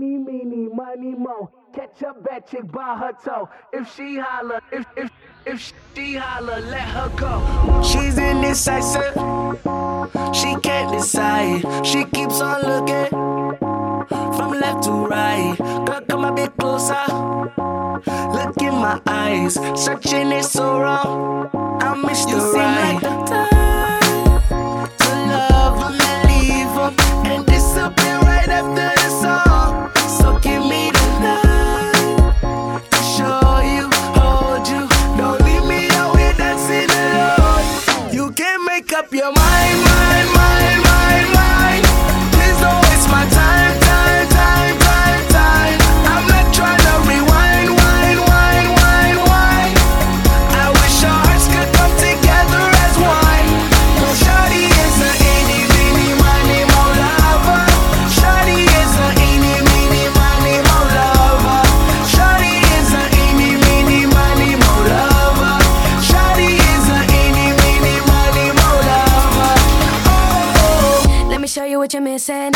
Eeny, meeny, miny, mo. Catch a bad chick by her toe. If she holler, if she holler, let her go. She's indecisive. She can't decide. She keeps on looking from left to right. Girl, come a bit closer. Look in my eyes. Searching is so wrong. I miss you the right. Like the time to love him and leave him and disappear right after the song. So give me the night to show you, hold you. Don't leave me out here dancing alone. You can't make up your mind, mind, mind, mind, mind. Please don't waste my time, time, time, time, time. I'm not trying to rewind, wind, wind, wind, wind. I wish our hearts could come together as one. Shawty is a eeny, meeny, miny, mo lover. Shawty is a eeny, meeny, miny, mo lover. Shawty is a eeny, meeny, miny, mo lover. Shawty is a eeny, meeny, miny, mo lover. Oh. Let me show you what you're missing.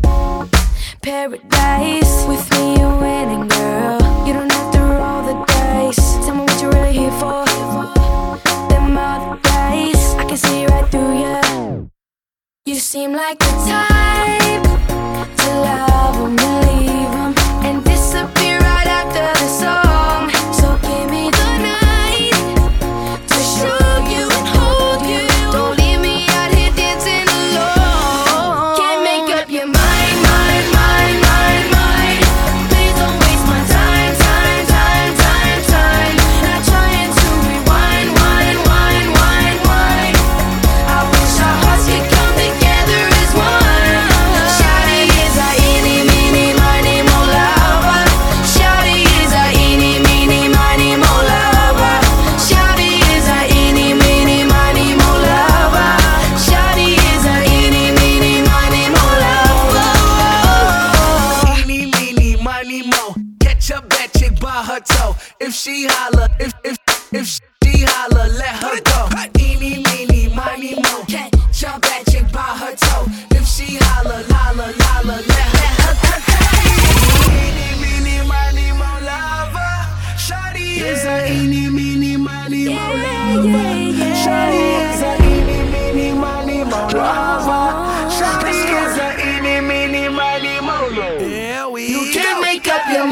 Paradise. With me you're winning, girl. You don't have to roll the dice. Tell me what you're really here for. Them other guys, I can see right through you. You seem like the type to love 'em and leave 'em and disappear right after the song. So give me the night to show you and hold you. Don't leave me out here dancing alone. Can't make up your mind, mind, mind, mind, mind. Please don't waste my time, time, time, time, time. Not trying to rewind, wind, wind, wind, wind. I wish our hearts could come together as one. Shawty is a eeny, meeny, miny, mo lover. Shawty is a eeny, meeny, miny, mo lover. Shawty is a eeny, meeny, miny, mo lover. Shawty is a eeny, meeny, miny, mo lover. Eeny, meeny, miny, mo. Catch a bad chick by her toe. If she holler, if she holler, let her go. Eeny, meeny, miny, mo. Catch a bad chick by her toe. If she holler, holler, holler, let her go. Eeny, meeny, miny, mo lover. Shawty is a eeny, meeny, miny, mo lover. Shawty is a eeny, meeny, miny, mo lover. Shawty is a eeny, meeny, miny, mo lover. You can't make up your